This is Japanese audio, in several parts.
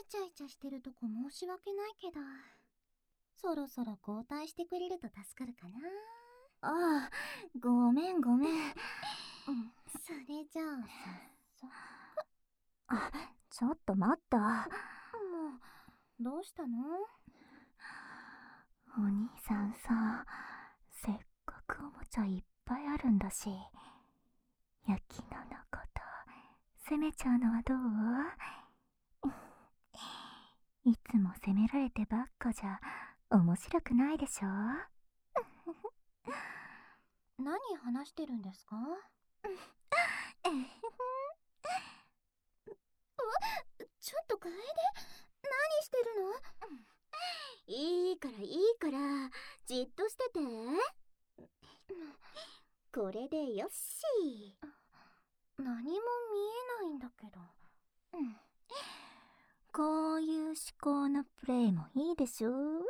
イチャイチャしてるとこ申し訳ないけど、そろそろ交代してくれると助かるかな。 ああ、ごめんごめん。 それじゃあ早速。 あ、ちょっと待った。もう、どうしたの？ お兄さんさ、せっかくおもちゃいっぱいあるんだし、雪菜のこと責めちゃうのはどう？いつも責められてばっかじゃ面白くないでしょ？ 何話してるんですか？ちょっと楓、何してるの？ いいからいいから、じっとしてて。これでよし。 何も見えないんだけど。 こういう思考のプレイもいいでしょ？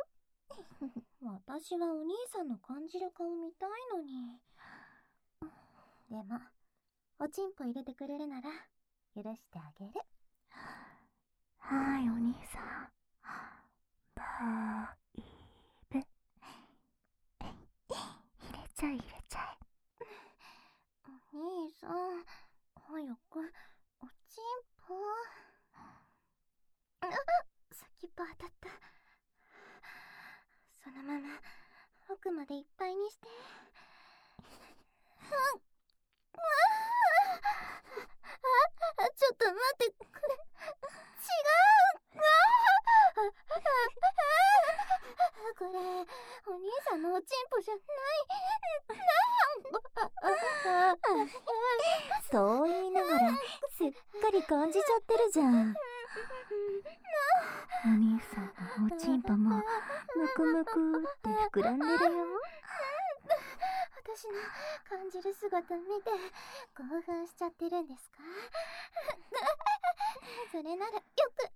私はお兄さんの感じる顔見たいのに。でも、おちんぽ入れてくれるなら許してあげる。 はい、お兄さん。バイブ。入れちゃえ入れちゃえ。 お兄さん、早くおちんぽ。先っぽ当たった。そのまま奥までいっぱいにして。ちょっと待ってくれ。違う。これお兄さんのおちんぽじゃない。 そう言いながらすっかり感じちゃってるじゃん。お兄さんのおちんぽもむくむくって膨らんでるよ。 私の感じる姿見て興奮しちゃってるんですか？それならよく。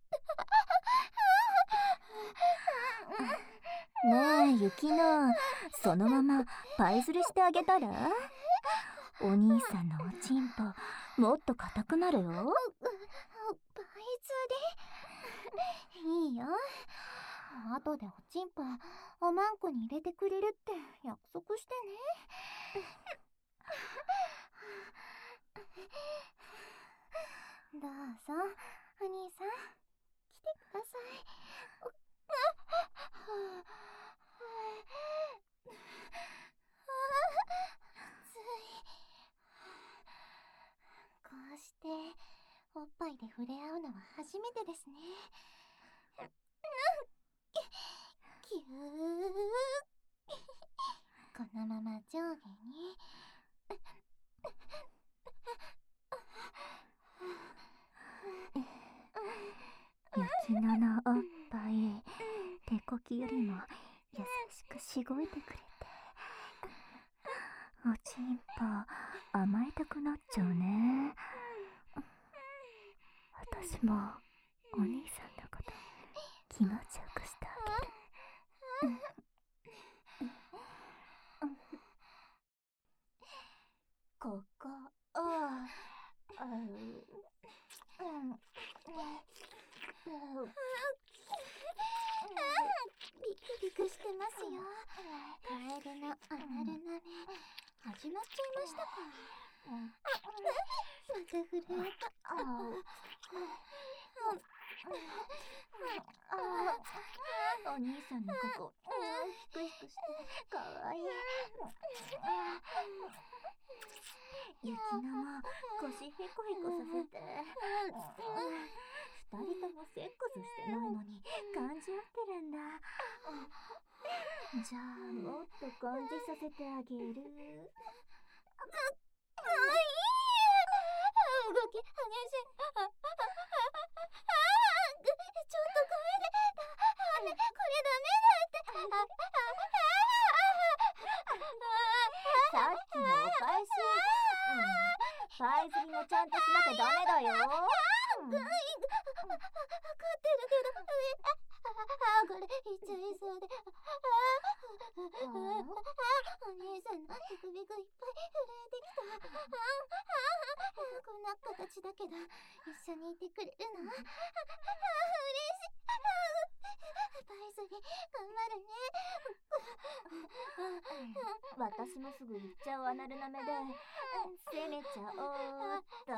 ねえ、雪菜、そのままパイズリしてあげたら？お兄さんのおちんぽもっと硬くなるよ。 パイズリ？いいよ。後でおちんぽおまんこに入れてくれるって約束してね。どうぞお兄さん、来てください。暑い。こうしておっぱいで触れ合うのは初めてですね。キュー。このまま上下に。 雪菜のおっぱい、手こきよりも優しくしごいてくれて、おちんぽ甘えたくなっちゃうね。私もお兄さんのこと気持ちよくしてあげる。ここビクビクしてますよ。カエルのアナル舐め始まっちゃいましたか？また震えた。 お兄さんのここひくひくしてかわいい。雪菜も腰へこへこさせて。二人ともセックスしてないのに感じ合ってるんだ。じゃあもっと感じさせてあげる。 動き激しい。ちょっとこれダメだって。 さっきのお返し。パイズリもちゃんとしなきゃダメだよ。 分かってるけど、これいっちゃいそうで。お兄さんの手首がいっぱい震えてきた。こんな形だけどけど、一緒にいてくれるの？嬉しい。パイズリ、頑張るね。 私もすぐ行っちゃうアナルなめで攻めちゃおうっと。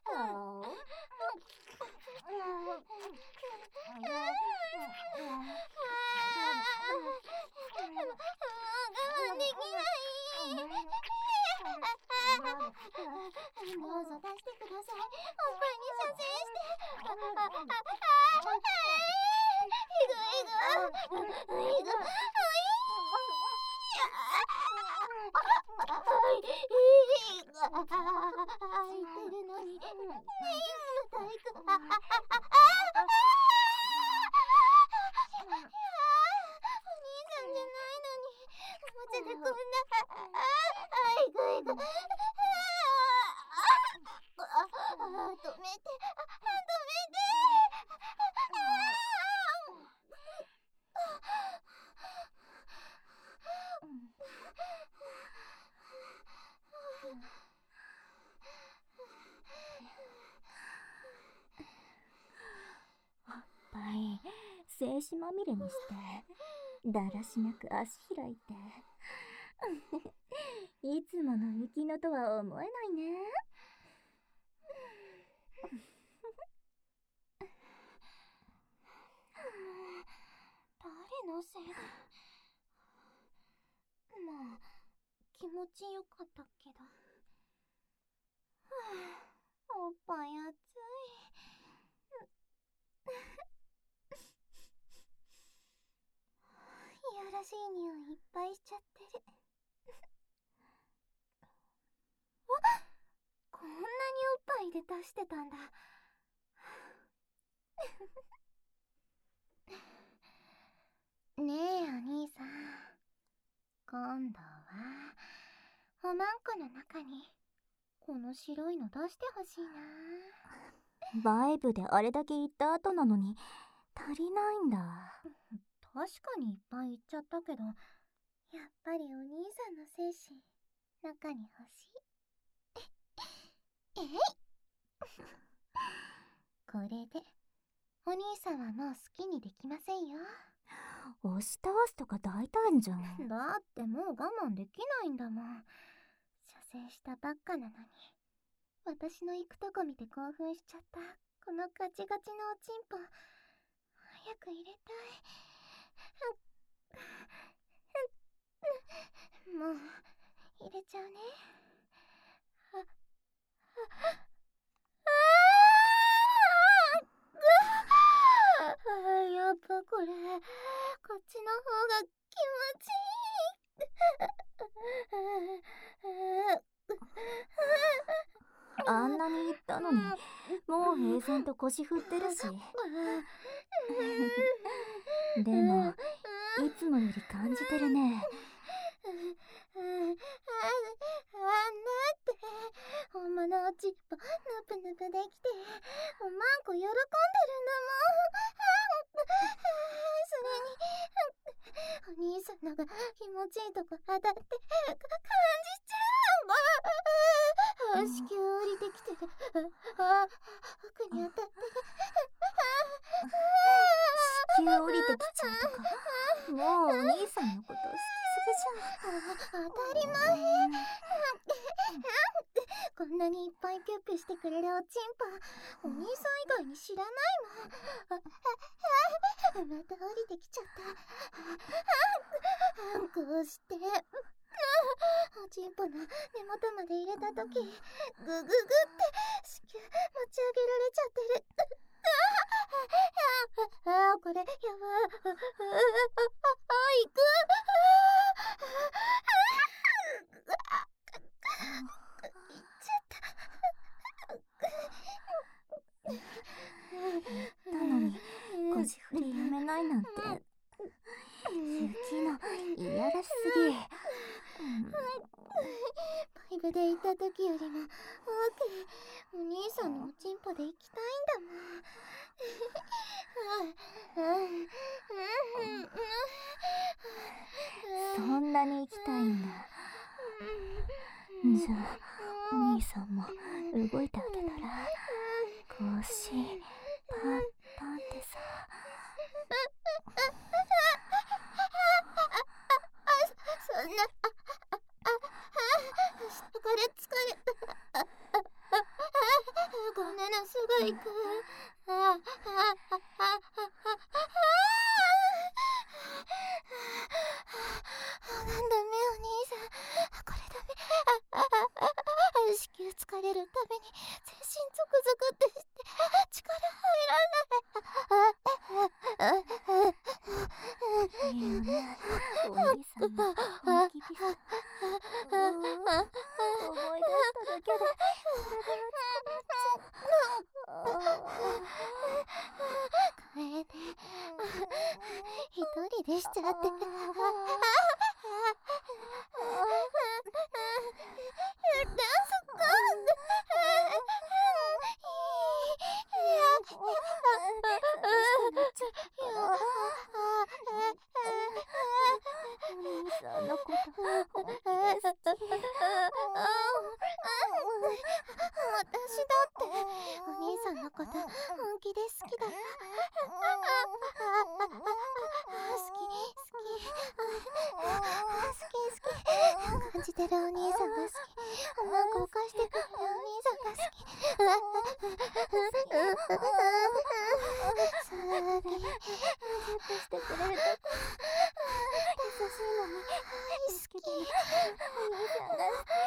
我慢できない。どうぞ出してください。おっぱいに射精して。開いてるのに。また行く。お兄さんじゃないのに。おもちゃでこんな。行く。止めて。 精子まみれにしてだらしなく足開いていつもの雪乃とは思えないね。 誰のせいで。まあ気持ちよかったけど。おっぱい熱い。いやらしい匂いいっぱいしちゃってる。こんなにおっぱいで出してたんだ。ねえお兄さん、今度はおまんこの中にこの白いの出してほしいな。 バイブであれだけ言った後なのに足りないんだ。 確かにいっぱい言っちゃったけど、やっぱりお兄さんの精子中に欲しい。えいこれでお兄さんはもう好きにできませんよ。 押し倒すとか大胆じゃん。 だってもう我慢できないんだもん。射精したばっかなのに。私の行くとこ見て興奮しちゃったこのガチガチのおちんぽ早く入れたい。もう入れちゃうね。やっぱこれこっちの方が気持ちいい。 あんなに言ったのにもう平然と腰振ってるしでもいつもより感じてるね。 だって本物おちっぽぬぷぬぷできておまんこ喜んでるんだもん。それにお兄さんのが気持ちいいとこ当たって感じちゃう。子宮降りてきてる。奥に当たって子宮降りてきちゃうとかもうお兄さんのこと好きすぎじゃん。 当たり前。こんなにいっぱいピュッピュしてくれるおちんぽお兄さん以外に知らないもん。また降りてきちゃった。こうしておちんぽの根元まで入れたときグググって子宮持ち上げられちゃってる。これやばい。行く。 なのに腰振りやめないなんて雪のいやらしすぎ。 パイブで行った時よりも奥お兄さんのおちんぽで行きたいんだもん。 そんなに行きたいんだ。じゃあお兄さんも動いてあげたら。 子パンパンってさ。 そんな、疲れた。ごめんな、すぐ行く。ダメ、お兄さん。これダメ。子宮疲れるたびに全身ゾクゾクってして力入らない。 いいよね、お兄さんの本気ピスト。思い出しただけで体が楓、一人でしちゃって。感じてるお兄さんが好き。なんか犯してくるお兄さんが好き。さらにちょっとしてくれると優しいのに大好きでお兄さんが好き。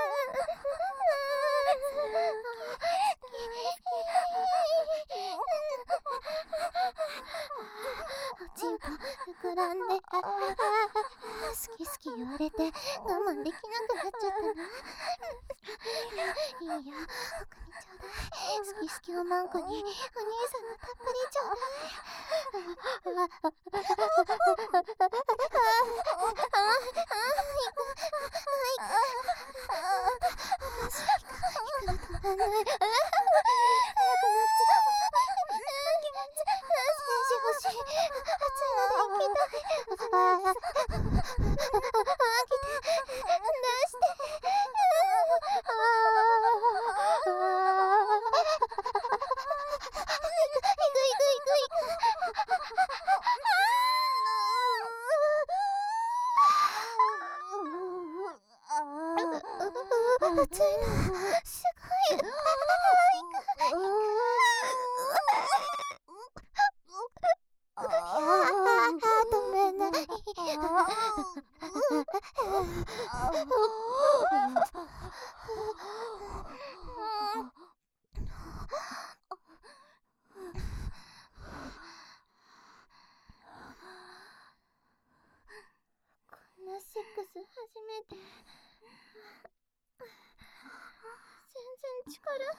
おちんぽ膨らんで好き好き言われて我慢できなくなっちゃったな。いいよ、僕にちょうだい。好き好きをマンコにお兄さんのたっぷりちょうだい。セックス初めて。全然力入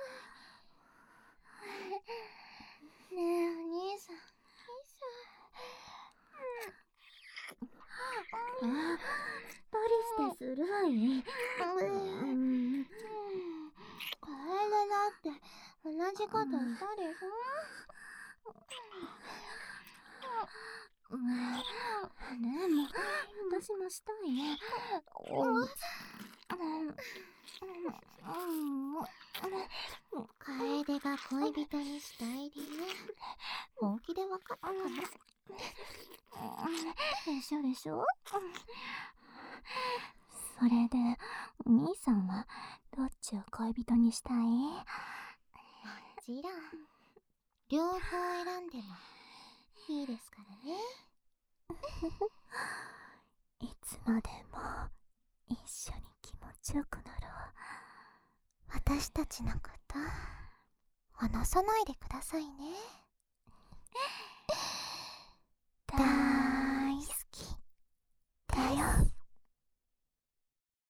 らない。ねえ、お兄さん。 二人してするわい。 カエルだって同じことしたでしょ。 でも私もしたい。 楓が恋人にしたい理由、本気で分かったかな。 でしょ。それでお兄さんはどっちを恋人にしたい？ もちろん両方選んでもいいですからね。 いつまでも一緒に気持ちよくなろう。 私たちのこと離さないでくださいね。